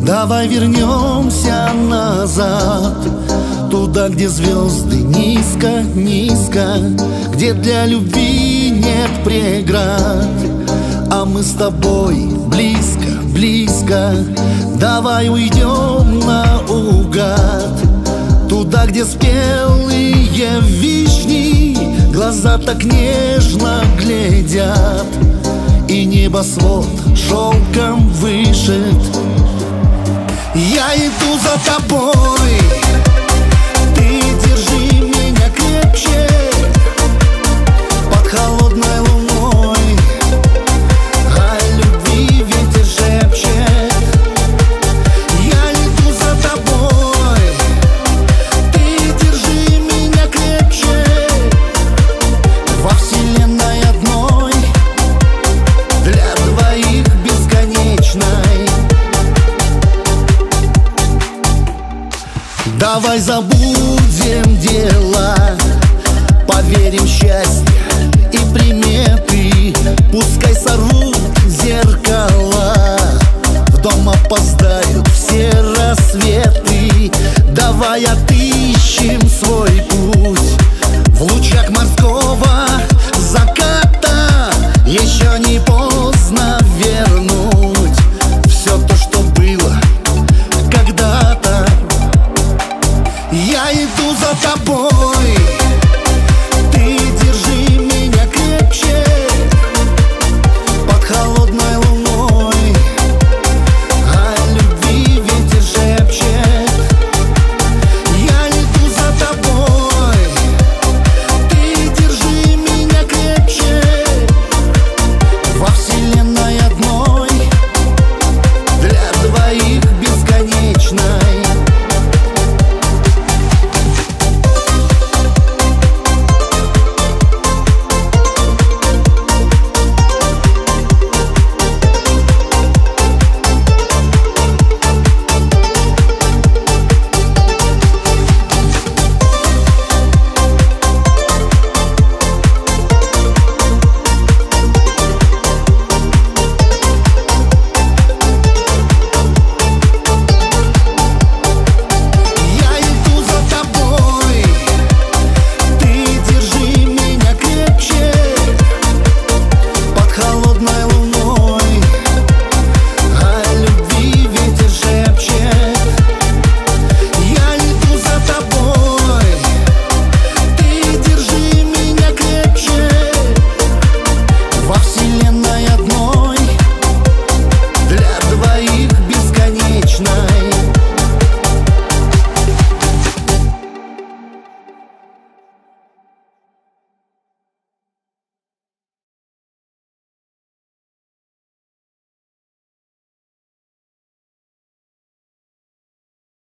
Давай вернемся назад, туда, где звезды низко, низко, где для любви нет преград. А мы с тобой близко, близко. Давай уйдем наугад, туда, где спелые вишни глаза так нежно глядят, и небосвод шелком вышит. Я иду за тобой, ты держи меня крепче. Под холодной луной о любви ветер шепчет. Я иду за тобой, ты держи меня крепче. Во вселенной одной, для двоих бесконечной. Давай забудем дела, поверим в счастье и приметы. Пускай сорвут